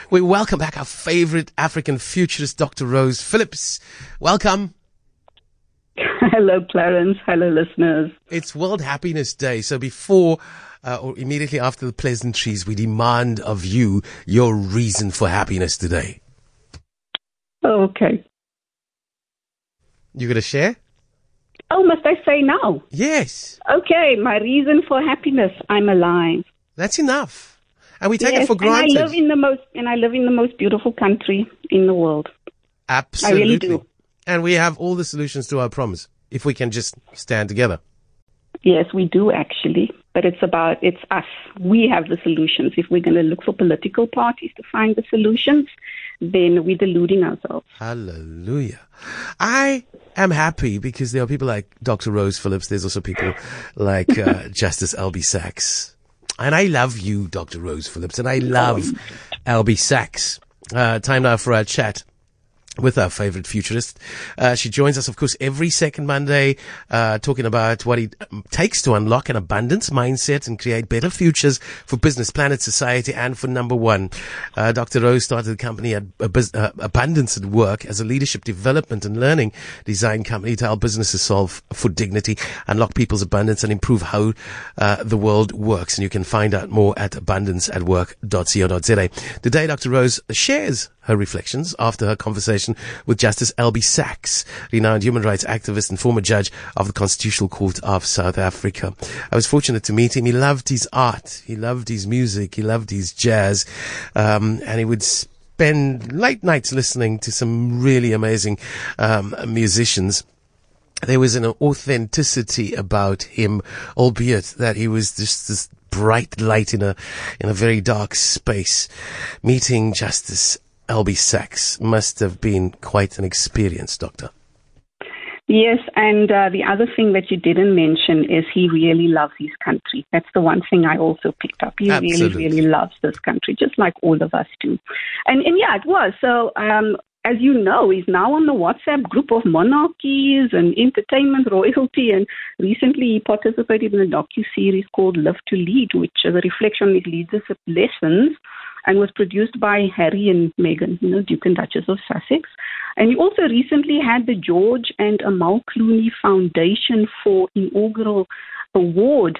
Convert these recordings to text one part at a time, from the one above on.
We welcome back our favorite African futurist, Dr. Rose Phillips. Welcome. Hello, Clarence. Hello, listeners. It's World Happiness Day. So before or immediately after the pleasantries, we demand of you your reason for happiness today. Okay. You going to share? Oh, must I say now? Yes. Okay, my reason for happiness, I'm alive. That's enough. And we take it for granted. And I live in the most beautiful country in the world. Absolutely. I really do. And we have all the solutions to our problems if we can just stand together. Yes, we do actually. But it's us. We have the solutions. If we're going to look for political parties to find the solutions, then we're deluding ourselves. Hallelujah. I am happy because there are people like Dr. Rose Phillips. There's also people like Justice Albie Sachs. And I love you, Dr. Rose Phillips, and I love Albie Sachs. Time now for our chat with our favorite futurist. She joins us, of course, every second Monday, talking about what it takes to unlock an abundance mindset and create better futures for business, planet, society, and for number one. Dr. Rose started the company at Abundance at Work as a leadership development and learning design company to help businesses solve for dignity, unlock people's abundance, and improve how the world works. And you can find out more at abundanceatwork.co.za. Today, Dr. Rose shares her reflections after her conversation with Justice Albie Sachs, renowned human rights activist and former judge of the Constitutional Court of South Africa. I was fortunate to meet him. He loved his art. He loved his music. He loved his jazz. And he would spend late nights listening to some really amazing musicians. There was an authenticity about him, albeit that he was just this bright light in a very dark space. Meeting Justice Albie Sachs must have been quite an experience, Doctor. Yes, and the other thing that you didn't mention is he really loves his country. That's the one thing I also picked up. He really loves this country, just like all of us do. And yeah, it was. So, as you know, he's now on the WhatsApp group of monarchies and entertainment royalty, and recently he participated in a docu-series called Live to Lead, which is a reflection on his leadership lessons, and was produced by Harry and Meghan, Duke and Duchess of Sussex. And he also recently had the George and Amal Clooney Foundation for Inaugural Award,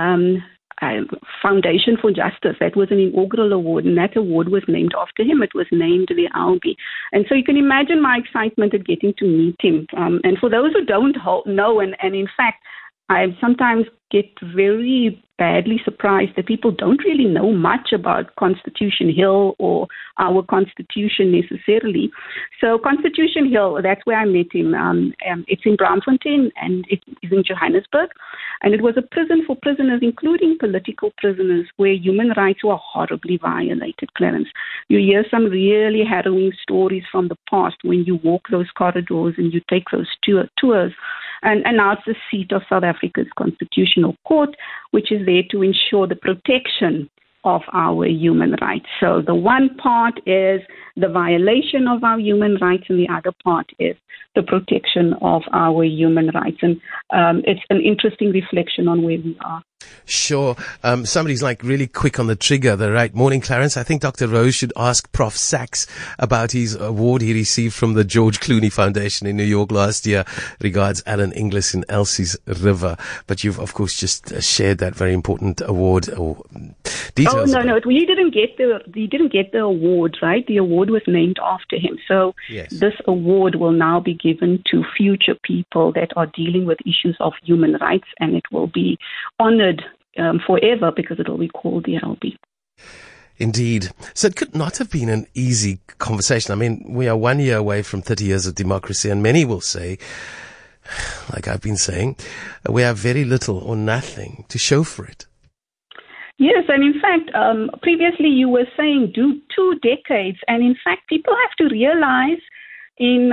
Foundation for Justice. That was an inaugural award, and that award was named after him. It was named the Albie. And so you can imagine my excitement at getting to meet him. And for those who don't know, and in fact, I sometimes get very badly surprised that people don't really know much about Constitution Hill or our Constitution necessarily. So Constitution Hill, that's where I met him. It's in Braamfontein and it is in Johannesburg. And it was a prison for prisoners, including political prisoners, where human rights were horribly violated, Clarence. You hear some really harrowing stories from the past when you walk those corridors and you take those tours. And now it's the seat of South Africa's Constitutional Court, which is there to ensure the protection of our human rights. So the one part is the violation of our human rights, and the other part is the protection of our human rights. And it's an interesting reflection on where we are. Sure. Somebody's like really quick on the trigger. The right morning, Clarence. I think Dr. Rose should ask Prof. Sachs about his award he received from the George Clooney Foundation in New York last year. Regards, Alan Inglis in Elsie's River. But you've, of course, just shared that very important award or details. Oh, no. You didn't get the award, right? The award was named after him. So yes. This award will now be given to future people that are dealing with issues of human rights, and it will be honored forever because it will be called the Albie. Indeed. So it could not have been an easy conversation. I mean, we are 1 year away from 30 years of democracy, and many will say, like I've been saying, we have very little or nothing to show for it. Yes, and in fact, previously you were saying 2 decades, and in fact, people have to realize in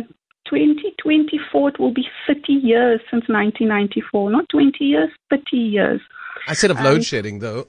2024 it will be 30 years since 1994, not 20 years, 30 years. I said of load shedding, though.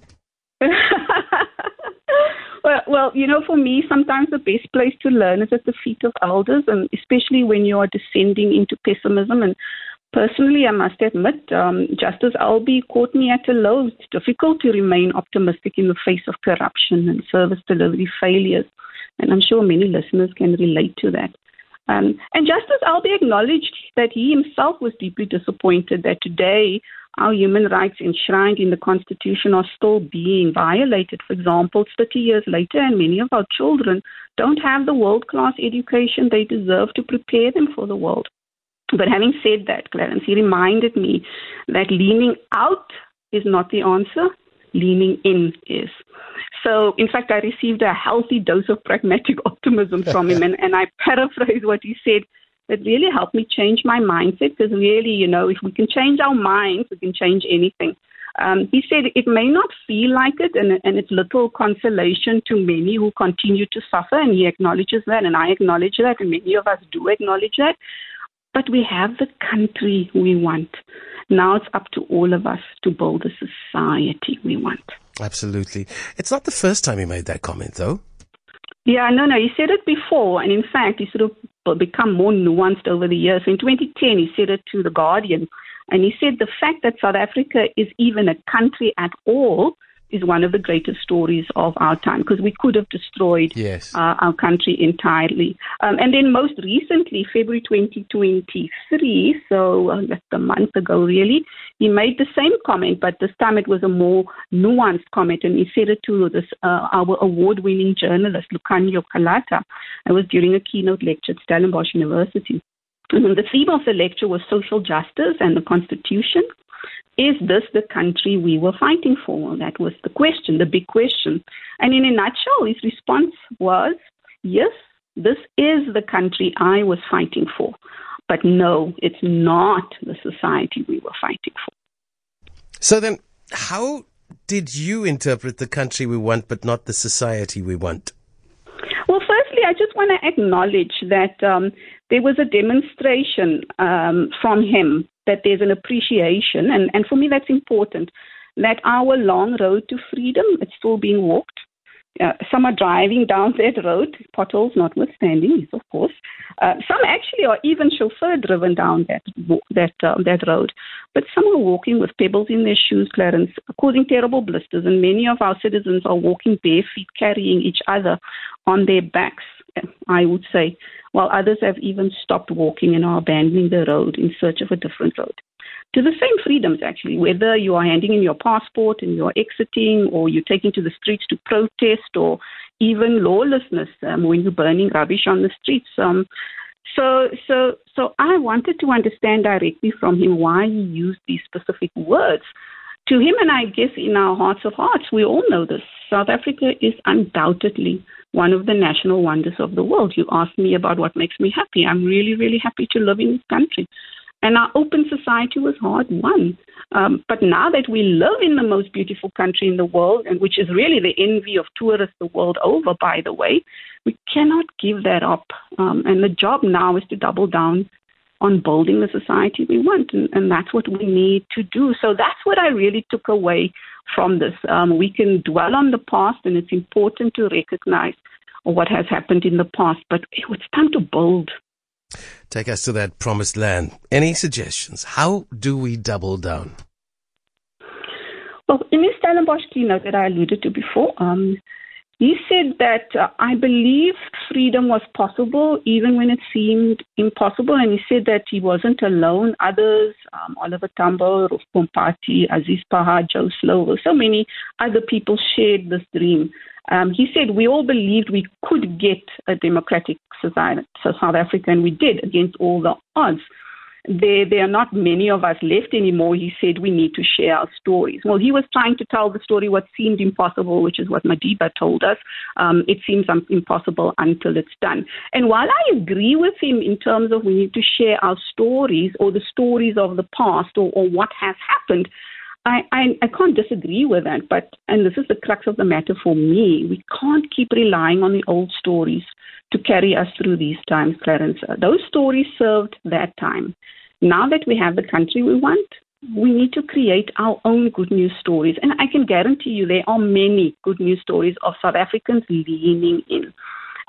Well, for me, sometimes the best place to learn is at the feet of elders, and especially when you are descending into pessimism. And Personally, I must admit, Justice Albie caught me at a low. It's difficult to remain optimistic in the face of corruption and service delivery failures. And I'm sure many listeners can relate to that. And Justice Albie acknowledged that he himself was deeply disappointed that today our human rights enshrined in the Constitution are still being violated. For example, 30 years later, and many of our children don't have the world-class education they deserve to prepare them for the world. But having said that, Clarence, he reminded me that leaning out is not the answer, leaning in is. So, in fact, I received a healthy dose of pragmatic optimism from him, and I paraphrase what he said. It really helped me change my mindset, because really, if we can change our minds, we can change anything. He said it may not feel like it, and it's little consolation to many who continue to suffer, and he acknowledges that, and I acknowledge that, and many of us do acknowledge that. But we have the country we want. Now it's up to all of us to build the society we want. Absolutely. It's not the first time he made that comment, though. Yeah, no, he said it before. And in fact, he sort of become more nuanced over the years. In 2010, he said it to The Guardian. And he said the fact that South Africa is even a country at all is one of the greatest stories of our time, because we could have destroyed our country entirely. And then most recently, February 2023, so that's a month ago really, he made the same comment, but this time it was a more nuanced comment, and he said it to our award-winning journalist, Lukhanyo Kalata. It was during a keynote lecture at Stellenbosch University. And the theme of the lecture was social justice and the Constitution. Is this the country we were fighting for? That was the question, the big question. And in a nutshell, his response was, yes, this is the country I was fighting for. But no, it's not the society we were fighting for. So then, how did you interpret the country we want, but not the society we want? Well, firstly, I just want to acknowledge that there was a demonstration from him, that there's an appreciation, and for me that's important, that our long road to freedom, it's still being walked. Some are driving down that road, potholes notwithstanding, yes, of course. Some actually are even chauffeur-driven down that road. But some are walking with pebbles in their shoes, Clarence, causing terrible blisters, and many of our citizens are walking bare feet, carrying each other on their backs, I would say, while others have even stopped walking and are abandoning the road in search of a different road. To the same freedoms, actually, whether you are handing in your passport and you're exiting, or you're taking to the streets to protest, or even lawlessness when you're burning rubbish on the streets. So I wanted to understand directly from him why he used these specific words. To him, and I guess in our hearts of hearts, we all know this. South Africa is undoubtedly one of the national wonders of the world. You asked me about what makes me happy. I'm really, really happy to live in this country. And our open society was hard won. But now that we live in the most beautiful country in the world, and which is really the envy of tourists the world over, by the way, we cannot give that up. And the job now is to double down on building the society we want. And that's what we need to do. So that's what I really took away from this. We can dwell on the past, and it's important to recognize what has happened in the past, but it's time to build. Take us to that promised land. Any suggestions? How do we double down? Well, in his Stellenbosch keynote that I alluded to before, he said that I believe freedom was possible even when it seemed impossible. And he said that he wasn't alone. Others, Oliver Tambo, Roof Pompati, Aziz Pahar, Joe Slovo, so many other people shared this dream. He said we all believed we could get a democratic society, so South Africa, and we did against all the odds. There are not many of us left anymore. He said we need to share our stories. Well, he was trying to tell the story what seemed impossible, which is what Madiba told us. It seems impossible until it's done. And while I agree with him in terms of we need to share our stories, or the stories of the past, or what has happened, I can't disagree with that, and this is the crux of the matter for me, we can't keep relying on the old stories to carry us through these times, Clarence. Those stories served that time. Now that we have the country we want, we need to create our own good news stories. And I can guarantee you there are many good news stories of South Africans leaning in.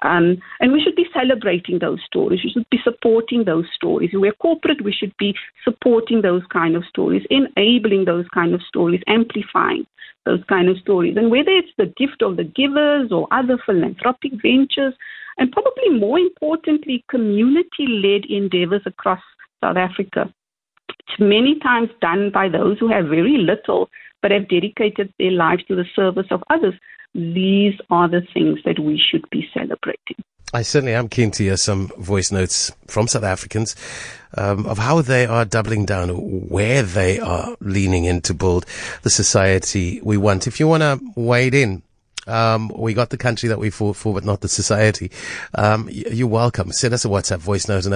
And we should be celebrating those stories. We should be supporting those stories. If we're corporate, we should be supporting those kind of stories, enabling those kind of stories, amplifying those kind of stories. And whether it's the gift of the givers or other philanthropic ventures, and probably more importantly, community-led endeavors across South Africa. It's many times done by those who have very little but have dedicated their lives to the service of others. These are the things that we should be celebrating. I certainly am keen to hear some voice notes from South Africans of how they are doubling down, where they are leaning in to build the society we want. If you want to wade in, we got the country that we fought for, but not the society. You're welcome. Send us a WhatsApp voice note on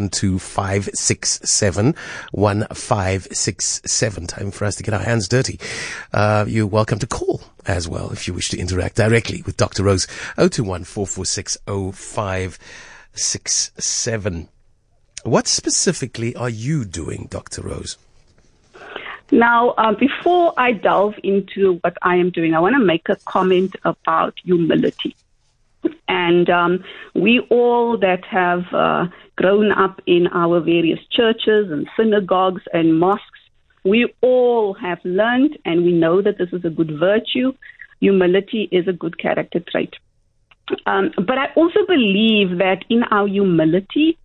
072-567-1567. Time for us to get our hands dirty. You're welcome to call as well if you wish to interact directly with Dr. Rose. 021-446-0567. What specifically are you doing, Dr. Rose? Now, before I delve into what I am doing, I want to make a comment about humility. And we all that have grown up in our various churches and synagogues and mosques, we all have learned, and we know that this is a good virtue. Humility is a good character trait. But I also believe that in our humility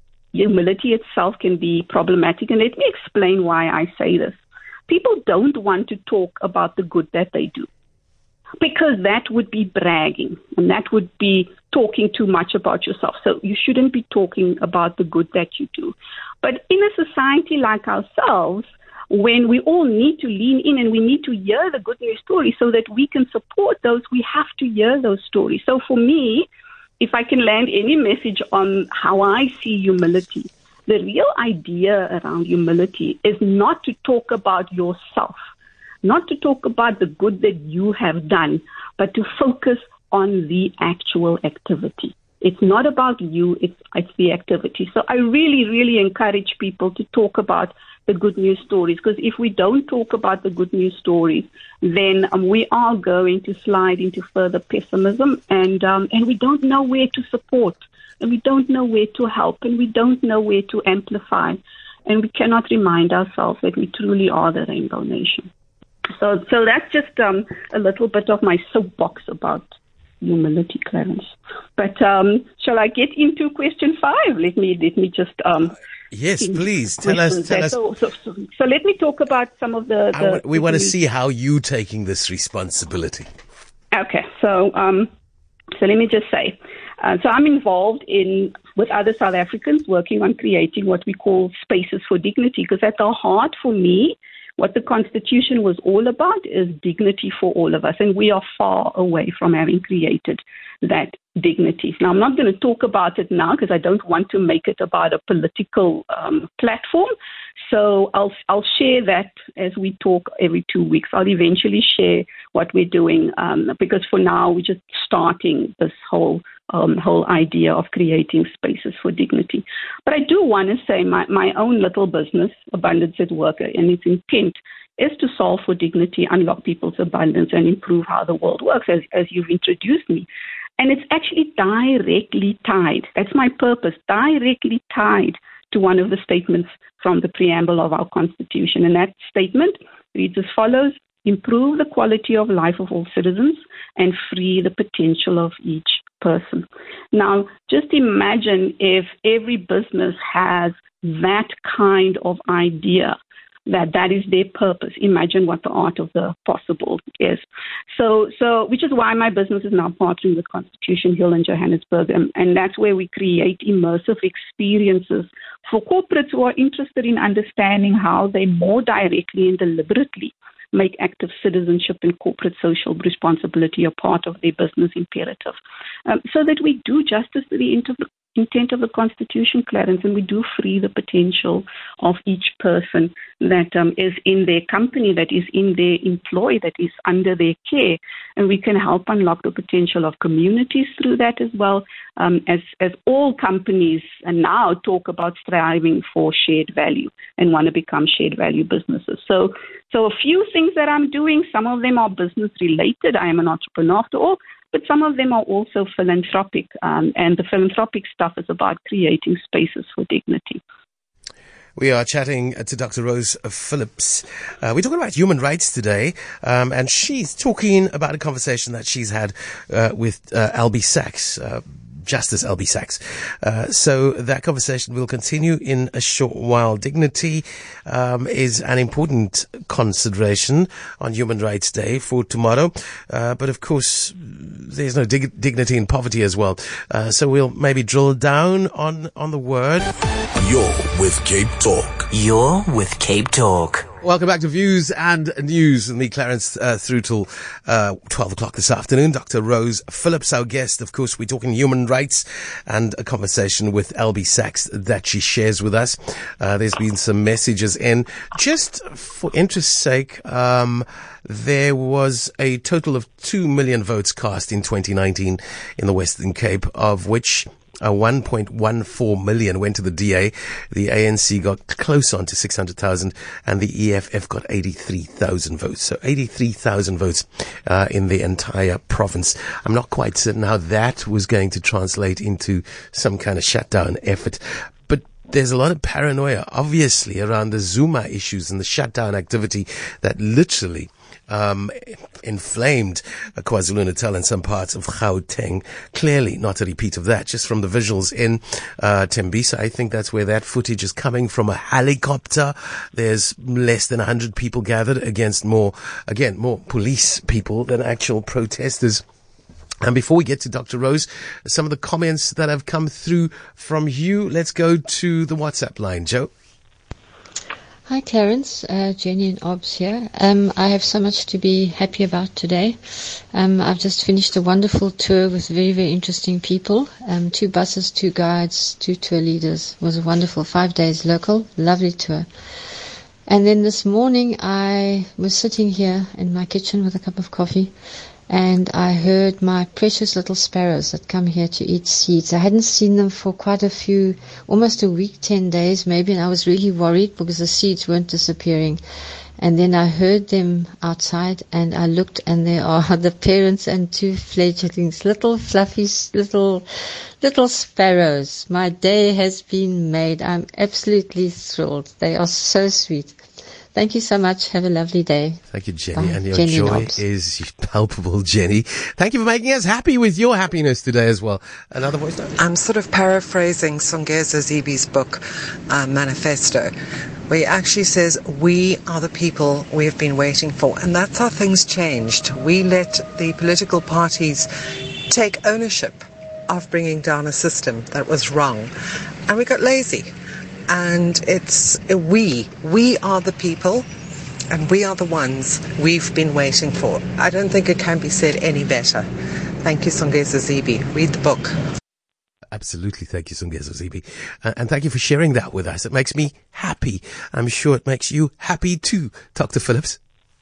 itself can be problematic. And let me explain why I say this. People don't want to talk about the good that they do, because that would be bragging and that would be talking too much about yourself. So you shouldn't be talking about the good that you do. But in a society like ourselves, when we all need to lean in and we need to hear the good news stories so that we can support those, we have to hear those stories. So for me, if I can land any message on how I see humility, the real idea around humility is not to talk about yourself, not to talk about the good that you have done, but to focus on the actual activity. It's not about you, it's the activity. So I really, really encourage people to talk about the good news stories, because if we don't talk about the good news stories, then we are going to slide into further pessimism, and we don't know where to support. And we don't know where to help, and we don't know where to amplify, and we cannot remind ourselves that we truly are the Rainbow Nation. So that's just a little bit of my soapbox about humility, Clarence. But shall I get into question 5? Let me just yes, please tell us. So let me talk about some of the we want to see how you taking this responsibility. Okay, so let me just say. So I'm involved with other South Africans working on creating what we call spaces for dignity, because at the heart for me, what the Constitution was all about is dignity for all of us, and we are far away from having created that dignity. Now, I'm not going to talk about it now because I don't want to make it about a political platform. So I'll share that as we talk every 2 weeks. I'll eventually share what we're doing because for now we're just starting this whole idea of creating spaces for dignity. But I do want to say my own little business, Abundance at Work, and its intent is to solve for dignity, unlock people's abundance, and improve how the world works, as you've introduced me. And it's actually directly tied, that's my purpose, directly tied to one of the statements from the preamble of our Constitution. And that statement reads as follows: improve the quality of life of all citizens and free the potential of each person. Now, just imagine if every business has that kind of idea, that is their purpose. Imagine what the art of the possible is. So which is why my business is now partnering with Constitution Hill in Johannesburg, and that's where we create immersive experiences for corporates who are interested in understanding how they more directly and deliberately make active citizenship and corporate social responsibility a part of their business imperative, so that we do justice to the intent of the Constitution, Clarence, and we do free the potential of each person that is in their company, that is in their employ, that is under their care, and we can help unlock the potential of communities through that as well, as all companies now talk about striving for shared value and want to become shared value businesses. So a few things that I'm doing, some of them are business related. I am an entrepreneur after all, but some of them are also philanthropic, and the philanthropic stuff is about creating spaces for dignity. We are chatting to Dr. Rose Phillips. We're talking about human rights today, and she's talking about a conversation that she's had with Albie Sachs, Justice Albie Sachs. So that conversation will continue in a short while. Dignity is an important consideration on Human Rights Day for tomorrow. But of course, there's no dignity in poverty as well. So we'll maybe drill down on the word. You're with Cape Talk. You're with Cape Talk. Welcome back to Views and News and me, Clarence, through till 12 o'clock this afternoon. Dr. Rose Phillips, our guest. Of course, we're talking human rights and a conversation with Albie Sachs that she shares with us. There's been some messages in. Just for interest's sake, there was a total of 2 million votes cast in 2019 in the Western Cape, of which 1.14 million went to the DA. The ANC got close on to 600,000 and the EFF got 83,000 votes. So 83,000 votes in the entire province. I'm not quite certain how that was going to translate into some kind of shutdown effort. But there's a lot of paranoia, obviously, around the Zuma issues and the shutdown activity that literally inflamed KwaZulu-Natal and some parts of Gauteng. Clearly not a repeat of that, just from the visuals in Tembisa. I think that's where that footage is coming from, a helicopter. There's less than 100 people gathered against more police people than actual protesters. And before we get to Dr. Rose, some of the comments that have come through from you, let's go to the WhatsApp line. Joe? Hi Clarence, Jenny and Obs here. I have so much to be happy about today. I've just finished a wonderful tour with very, very interesting people. 2 buses, 2 guides, 2 tour leaders. It was a wonderful 5 days local, lovely tour. And then this morning I was sitting here in my kitchen with a cup of coffee, and I heard my precious little sparrows that come here to eat seeds. I hadn't seen them for quite a few, almost a week, 10 days maybe, and I was really worried because the seeds weren't disappearing. And then I heard them outside, and I looked, and there are the parents and 2 fledglings, little fluffy, little sparrows. My day has been made. I'm absolutely thrilled. They are so sweet. Thank you so much. Have a lovely day. Thank you, Jenny. Bye. And your Jenny joy Knobs. is palpable, Jenny. Thank you for making us happy with your happiness today as well. Another voice note? I'm sort of paraphrasing Songezo Zibi's book, Manifesto, where he actually says, we are the people we have been waiting for. And that's how things changed. We let the political parties take ownership of bringing down a system that was wrong. And we got lazy. And it's we are the people, and we are the ones we've been waiting for. I don't think it can be said any better. Thank you, Songezo Zibi. Read the book. Absolutely. Thank you, Songezo Zibi. And thank you for sharing that with us. It makes me happy. I'm sure it makes you happy too, Dr. Phillips.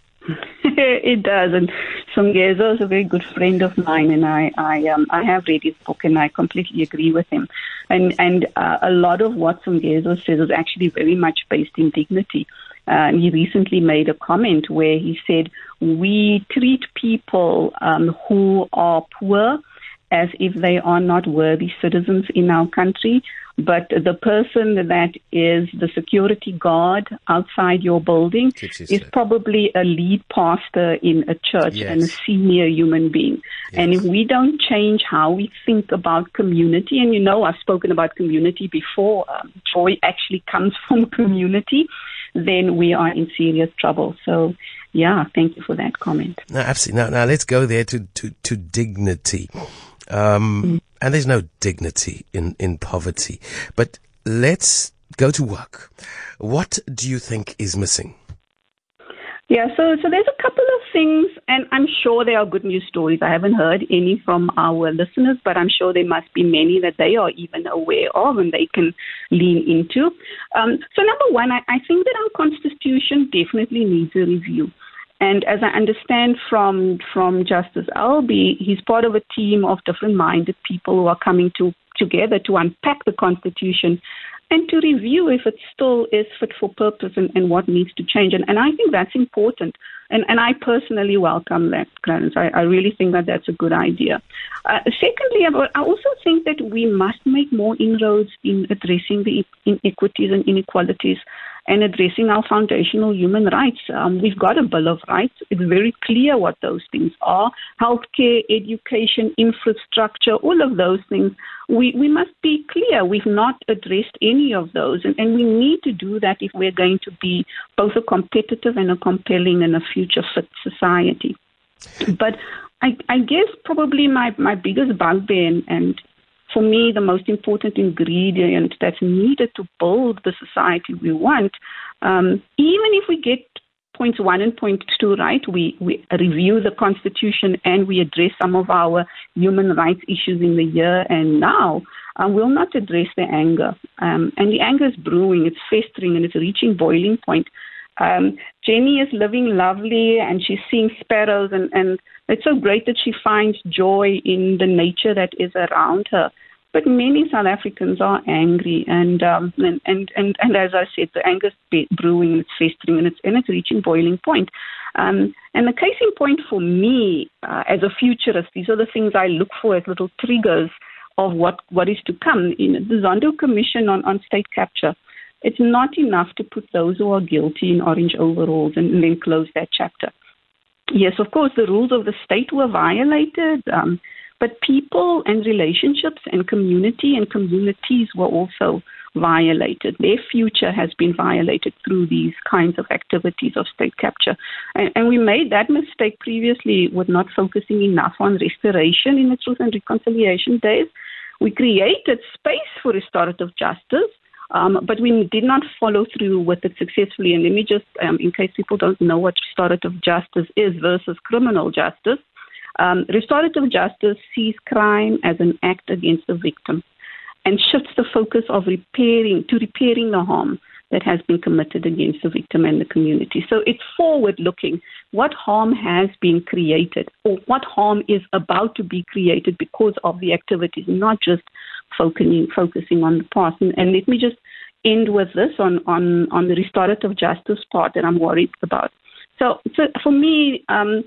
It does, and Songezo is a very good friend of mine, and I have read his book, and I completely agree with him. And a lot of what Songezo says is actually very much based in dignity. And he recently made a comment where he said, we treat people who are poor as if they are not worthy citizens in our country, but the person that is the security guard outside your building is probably a lead pastor in a church and a senior human being. Yes. And if we don't change how we think about community, and you know I've spoken about community before, joy actually comes from community, then we are in serious trouble. So, yeah, thank you for that comment. No, absolutely. Now let's go there to dignity. And there's no dignity in poverty. But let's go to work. What do you think is missing? Yeah, so there's a couple of things, and I'm sure there are good news stories. I haven't heard any from our listeners, but I'm sure there must be many that they are even aware of and they can lean into. So number one, I think that our Constitution definitely needs a review. And as I understand from Justice Albie, he's part of a team of different-minded people who are coming together to unpack the Constitution and to review if it still is fit for purpose and what needs to change. And I think that's important. And I personally welcome that, Clarence. I really think that that's a good idea. Secondly, I also think that we must make more inroads in addressing the inequities and inequalities and addressing our foundational human rights. We've got a Bill of Rights. It's very clear what those things are. Healthcare, education, infrastructure, all of those things. We must be clear. We've not addressed any of those. And we need to do that if we're going to be both a competitive and a compelling and a future-fit society. But I guess probably my biggest bugbear and for me, the most important ingredient that's needed to build the society we want, even if we get points 1 and point 2 right, we review the Constitution and we address some of our human rights issues in the here and now, we'll not address the anger. And the anger is brewing, it's festering, and it's reaching boiling point. Jenny is living lovely and she's seeing sparrows and it's so great that she finds joy in the nature that is around her. But many South Africans are angry and as I said, the anger is brewing, it's festering and it's reaching boiling point. And the case in point for me as a futurist, these are the things I look for as little triggers of what is to come. In the Zondo Commission on state capture, it's not enough to put those who are guilty in orange overalls and then close that chapter. Yes, of course, the rules of the state were violated, but people and relationships and communities were also violated. Their future has been violated through these kinds of activities of state capture. And we made that mistake previously with not focusing enough on restoration in the Truth and Reconciliation Days. We created space for restorative justice, but we did not follow through with it successfully. And let me just, in case people don't know what restorative justice is versus criminal justice, restorative justice sees crime as an act against the victim and shifts the focus of repairing the harm that has been committed against the victim and the community. So it's forward-looking. What harm has been created or what harm is about to be created because of the activities, not just focusing on the past. And let me just end with this on the restorative justice part that I'm worried about. So for me,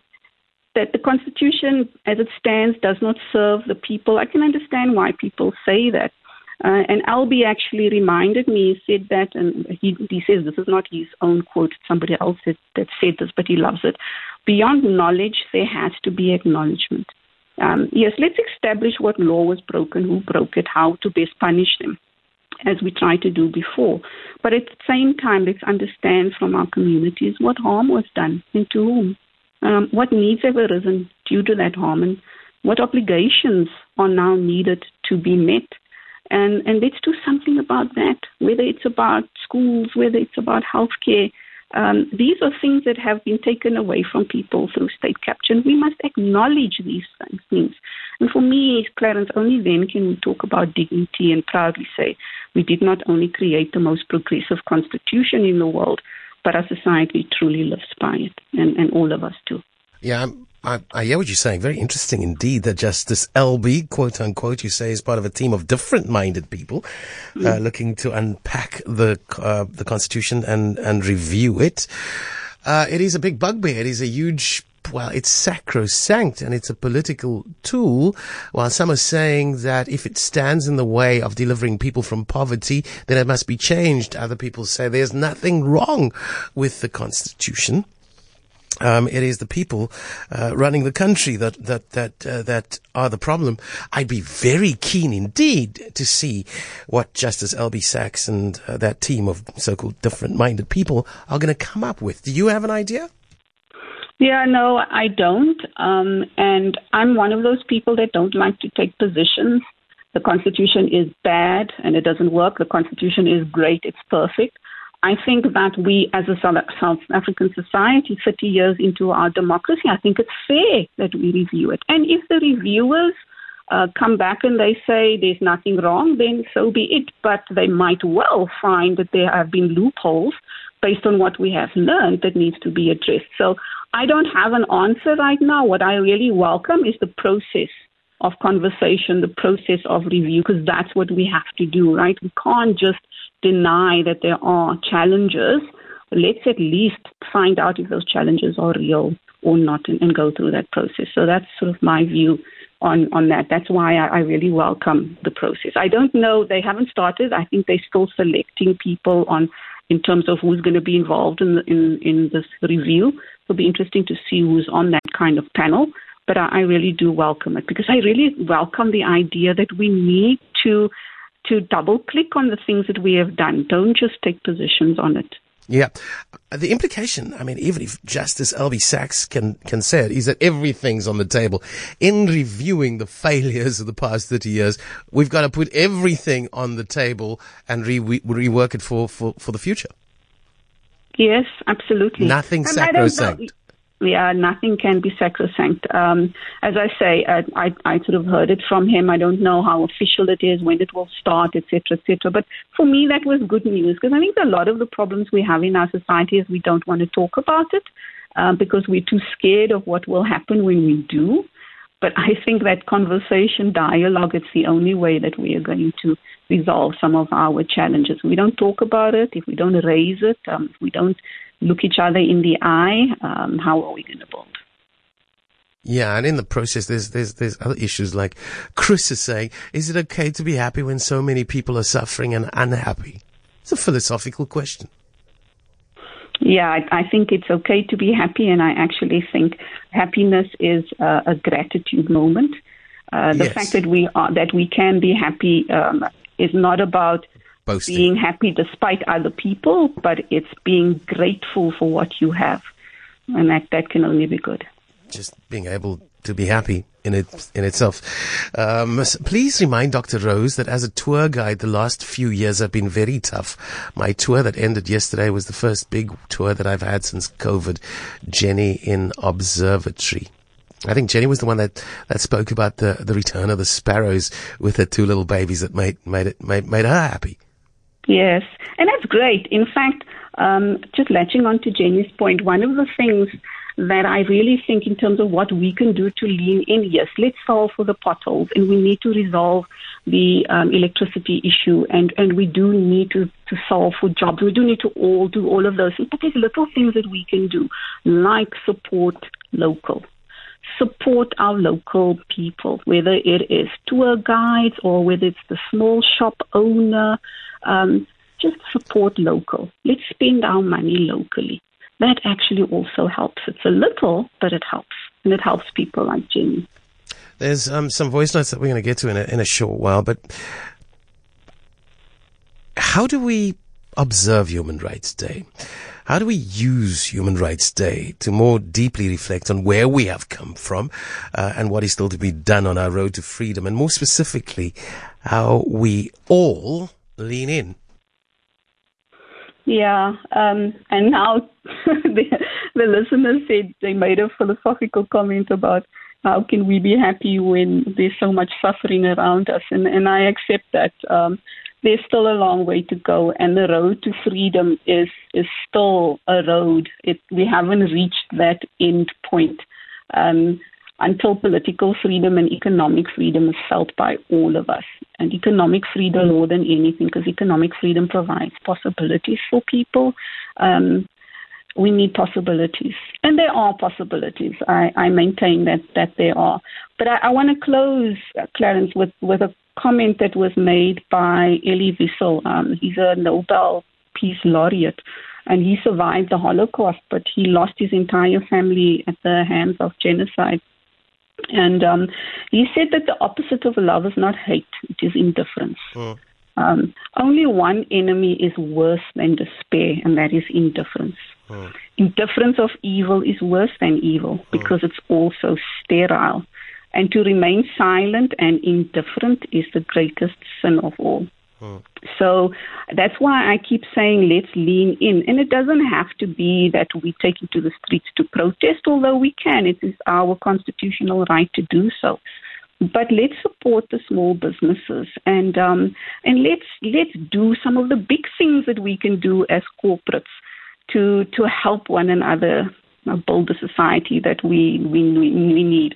that the Constitution as it stands does not serve the people. I can understand why people say that. And Albie actually reminded me, he said that, and he says this is not his own quote, it's somebody else that said this, but he loves it. Beyond knowledge, there has to be acknowledgement. Yes, let's establish what law was broken, who broke it, how to best punish them, as we tried to do before. But at the same time, let's understand from our communities what harm was done and to whom, what needs have arisen due to that harm, and what obligations are now needed to be met. And let's do something about that, whether it's about schools, whether it's about healthcare. These are things that have been taken away from people through state capture, and we must acknowledge these things. And for me, Clarence, only then can we talk about dignity and proudly say we did not only create the most progressive constitution in the world, but our society truly lives by it, and all of us do. Yeah, I hear what you're saying. Very interesting indeed that Justice LB, quote unquote, you say is part of a team of different-minded people looking to unpack the Constitution and review it. It is a big bugbear. It is a huge, well, it's sacrosanct and it's a political tool. While some are saying that if it stands in the way of delivering people from poverty, then it must be changed. Other people say there's nothing wrong with the Constitution. It is the people running the country that are the problem. I'd be very keen indeed to see what Justice Albie Sachs and that team of so-called different-minded people are going to come up with. Do you have an idea? Yeah, no, I don't. And I'm one of those people that don't like to take positions. The Constitution is bad and it doesn't work. The Constitution is great. It's perfect. I think that we, as a South African society, 30 years into our democracy, I think it's fair that we review it. And if the reviewers come back and they say there's nothing wrong, then so be it. But they might well find that there have been loopholes based on what we have learned that needs to be addressed. So I don't have an answer right now. What I really welcome is the process of conversation, the process of review, because that's what we have to do, right? We can't just deny that there are challenges. Let's at least find out if those challenges are real or not and go through that process. So that's sort of my view on that. That's why I really welcome the process. I don't know, they haven't started. I think they're still selecting people in terms of who's going to be involved in this review. It'll be interesting to see who's on that kind of panel. But I really do welcome it, because I really welcome the idea that we need to double click on the things that we have done. Don't just take positions on it. Yeah. The implication, I mean, even if Justice Albie Sachs can say it, is that everything's on the table. In reviewing the failures of the past 30 years, we've got to put everything on the table and rework it for the future. Yes, absolutely. Nothing sacrosanct. Yeah, nothing can be sacrosanct. As I say, I sort of heard it from him. I don't know how official it is, when it will start, etc., etc. But for me, that was good news, because I think a lot of the problems we have in our society is we don't want to talk about it because we're too scared of what will happen when we do. But I think that conversation, dialogue, it's the only way that we are going to resolve some of our challenges. If we don't talk about it, if we don't raise it, if we don't look each other in the eye, how are we going to build? Yeah, and in the process, there's other issues, like Chris is saying, is it okay to be happy when so many people are suffering and unhappy? It's a philosophical question. Yeah, I think it's okay to be happy, and I actually think happiness is a gratitude moment. The fact that we can be happy is not about boasting, being happy despite other people, but it's being grateful for what you have, and that can only be good. Just being able to be happy in itself. Please remind Dr. Rose that as a tour guide, the last few years have been very tough. My tour that ended yesterday was the first big tour that I've had since COVID. Jenny in Observatory. I think Jenny was the one that spoke about the return of the sparrows with her two little babies that made her happy. Yes, and that's great. In fact, just latching on to Jenny's point, one of the things that I really think in terms of what we can do to lean in, yes, let's solve for the potholes, and we need to resolve the electricity issue, and we do need to solve for jobs. We do need to all do all of those things, but there's little things that we can do, like support local. Support our local people, whether it is tour guides or whether it's the small shop owner. Just support local. Let's spend our money locally. That actually also helps. It's a little, but it helps. And it helps people like Jenny. There's some voice notes that we're going to get to in a short while, but how do we observe Human Rights Day? How do we use Human Rights Day to more deeply reflect on where we have come from and what is still to be done on our road to freedom, and more specifically, how we all lean in? Yeah, and now the listeners said they made a philosophical comment about how can we be happy when there's so much suffering around us, and I accept that. There's still a long way to go, and the road to freedom is still a road. We haven't reached that end point until political freedom and economic freedom is felt by all of us. And economic freedom more than anything, because economic freedom provides possibilities for people. We need possibilities, and there are possibilities. I maintain that there are. But I want to close, Clarence, with a comment that was made by Elie Wiesel. He's a Nobel Peace Laureate, and he survived the Holocaust, but he lost his entire family at the hands of genocide. And he said that the opposite of love is not hate, it is indifference. Only one enemy is worse than despair, and that is indifference. Indifference of evil is worse than evil because it's also sterile. And to remain silent and indifferent is the greatest sin of all. So that's why I keep saying let's lean in. And it doesn't have to be that we take to the streets to protest, although we can. It is our constitutional right to do so. But let's support the small businesses and let's do some of the big things that we can do as corporates to help one another build the society that we need.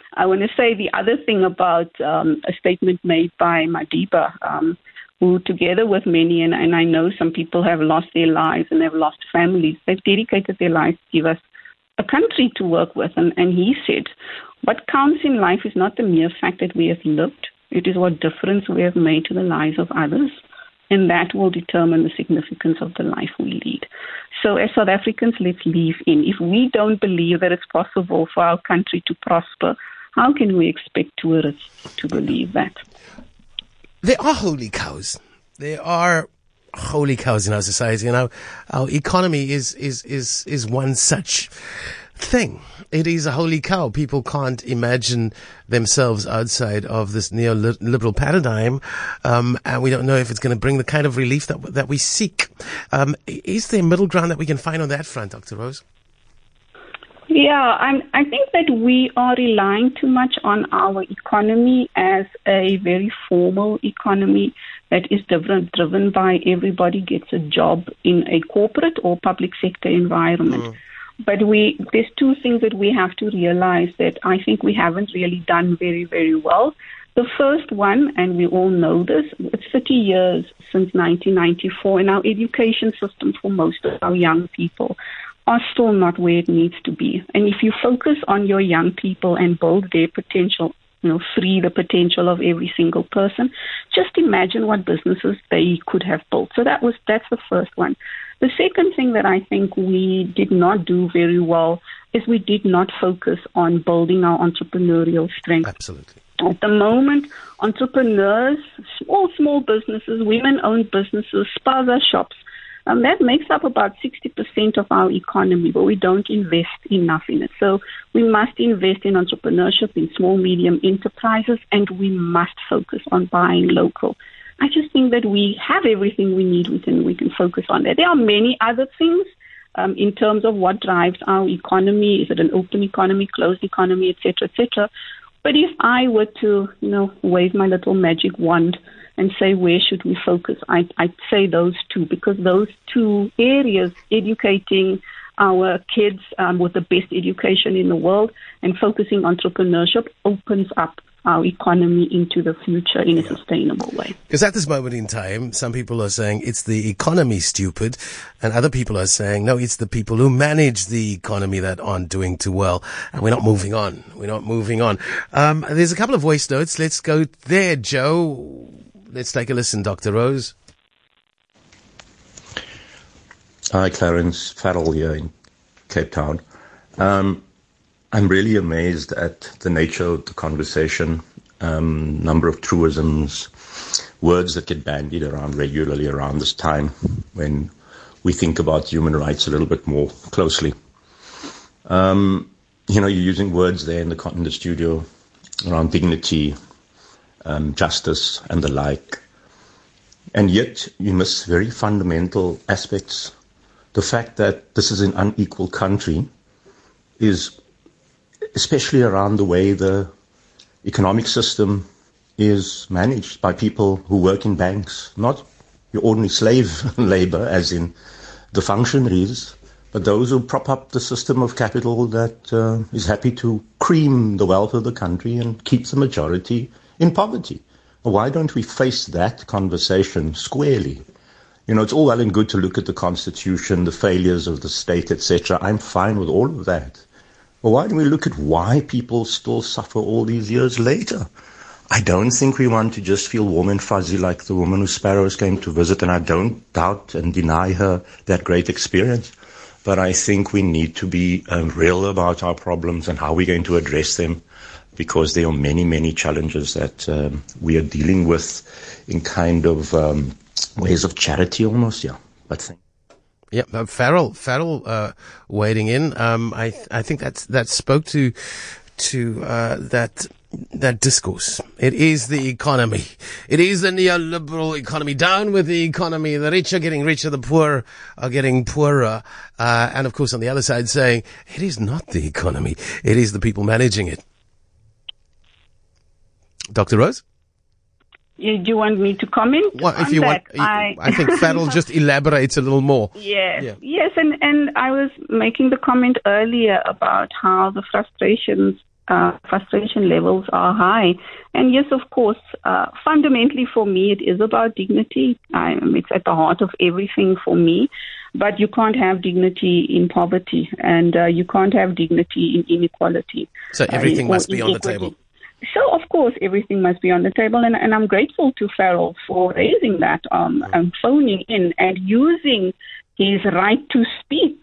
I want to say the other thing about a statement made by Madiba, who together with many, and I know some people have lost their lives and they've lost families, they've dedicated their lives to give us a country to work with. And he said, what counts in life is not the mere fact that we have lived. It is what difference we have made to the lives of others. And that will determine the significance of the life we lead. So as South Africans, let's leave in. If we don't believe that it's possible for our country to prosper, how can we expect tourists to believe that? There are holy cows. There are holy cows in our society, and our economy is one such thing. It is a holy cow. People can't imagine themselves outside of this neoliberal paradigm, and we don't know if it's going to bring the kind of relief that we seek. Is there middle ground that we can find on that front, Dr. Rose? Yeah, I think that we are relying too much on our economy as a very formal economy that is driven by everybody gets a job in a corporate or public sector environment. But there's two things that we have to realize that I think we haven't really done very, very well. The first one, and we all know this, it's 30 years since 1994, and our education system for most of our young people are still not where it needs to be. And if you focus on your young people and build their potential, free the potential of every single person, just imagine what businesses they could have built. So that's the first one. The second thing that I think we did not do very well is we did not focus on building our entrepreneurial strength. Absolutely. At the moment, entrepreneurs, small businesses, women-owned businesses, spaza shops, that makes up about 60% of our economy, but we don't invest enough in it. So we must invest in entrepreneurship, in small, medium enterprises, and we must focus on buying local. I just think that we have everything we need and we can focus on that. There are many other things in terms of what drives our economy. Is it an open economy, closed economy, et cetera, et cetera? But if I were to, wave my little magic wand and say, where should we focus? I'd say those two, because those two areas, educating our kids with the best education in the world and focusing on entrepreneurship, opens up our economy into the future in a sustainable way. Because at this moment in time, some people are saying it's the economy, stupid, and other people are saying, no, it's the people who manage the economy that aren't doing too well, and we're not moving on. There's a couple of voice notes. Let's go there, Joe. Let's take a listen, Dr. Rose. Hi, Clarence. Farrell here in Cape Town. I'm really amazed at the nature of the conversation, number of truisms, words that get bandied around regularly around this time when we think about human rights a little bit more closely. You're using words there in the studio around dignity, justice, and the like. And yet you miss very fundamental aspects. The fact that this is an unequal country is especially around the way the economic system is managed by people who work in banks, not your ordinary slave labor, as in the functionaries, but those who prop up the system of capital that is happy to cream the wealth of the country and keep the majority in poverty. Why don't we face that conversation squarely? It's all well and good to look at the Constitution, the failures of the state, etc. I'm fine with all of that. But why don't we look at why people still suffer all these years later? I don't think we want to just feel warm and fuzzy like the woman whose sparrows came to visit, and I don't doubt and deny her that great experience. But I think we need to be real about our problems and how we're going to address them, because there are many, many challenges that we are dealing with in kind of ways of charity almost, yeah. But Yeah, Farrell, wading in. I think that spoke to that discourse. It is the economy. It is the neoliberal economy. Down with the economy. The rich are getting richer. The poor are getting poorer. And of course, on the other side, saying it is not the economy. It is the people managing it. Dr. Rose? Do you want me to comment? Well, if you want, I think Farrell just elaborates a little more. Yes, yeah. Yes, and I was making the comment earlier about how the frustrations frustration levels are high. And yes, of course, fundamentally for me, it is about dignity. It's at the heart of everything for me. But you can't have dignity in poverty, and you can't have dignity in inequality. So everything must be on the table. So, of course, everything must be on the table, and I'm grateful to Farrell for raising that, and phoning in and using his right to speak,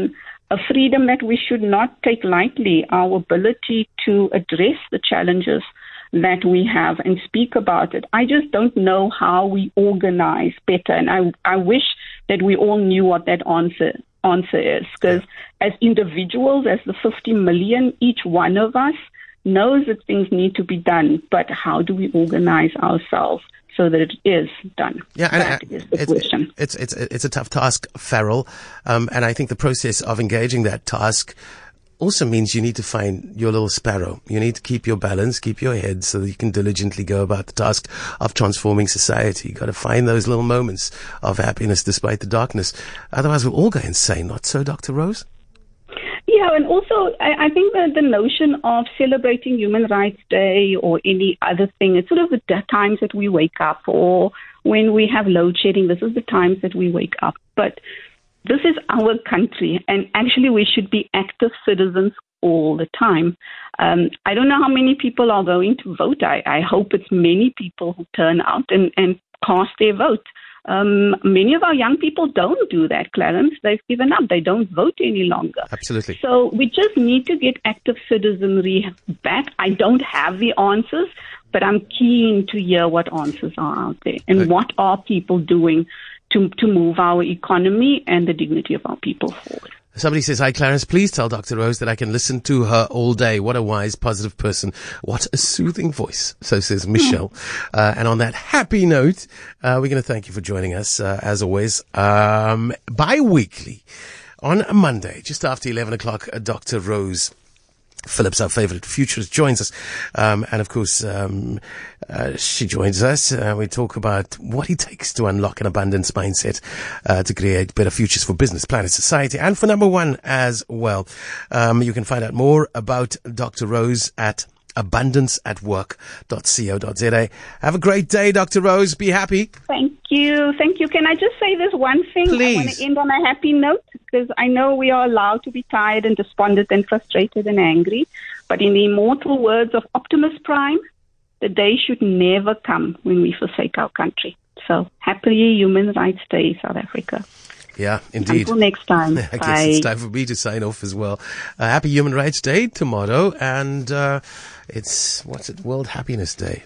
a freedom that we should not take lightly, our ability to address the challenges that we have and speak about it. I just don't know how we organize better, and I wish that we all knew what that answer is, because as individuals, as the 50 million, each one of us knows that things need to be done, but how do we organize ourselves so that it is done? Yeah, that is the question. It's a tough task, Farrell, and I think the process of engaging that task also means you need to find your little sparrow. You need to keep your balance, keep your head, so that you can diligently go about the task of transforming society. You've got to find those little moments of happiness despite the darkness. Otherwise, we'll all go insane. Not so, Dr. Rose? Yeah, and also I think that the notion of celebrating Human Rights Day or any other thing, it's sort of the times that we wake up, or when we have load shedding, this is the times that we wake up. But this is our country, and actually we should be active citizens all the time. I don't know how many people are going to vote. I hope it's many people who turn out and cast their vote. Many of our young people don't do that, Clarence. They've given up. They don't vote any longer. Absolutely. So we just need to get active citizenry back. I don't have the answers, but I'm keen to hear what answers are out there and what are people doing to move our economy and the dignity of our people forward. Somebody says, hi, Clarence, please tell Dr. Rose that I can listen to her all day. What a wise, positive person. What a soothing voice. So says Michelle. And on that happy note, we're going to thank you for joining us, as always. Bi-weekly on a Monday, just after 11 o'clock, Dr. Rose Phillips, our favorite futurist, joins us. And of course, she joins us. We talk about what it takes to unlock an abundance mindset, to create better futures for business, planet, society, and for number one as well. You can find out more about Dr. Rose at abundanceatwork.co.za. Have a great day, Dr. Rose. Be happy. Thank you. Thank you. Can I just say this one thing? Please. I want to end on a happy note, because I know we are allowed to be tired and despondent and frustrated and angry. But in the immortal words of Optimus Prime, the day should never come when we forsake our country. So happy Human Rights Day, South Africa. Yeah, indeed. Until next time. I guess it's time for me to sign off as well. Happy Human Rights Day tomorrow, and it's World Happiness Day.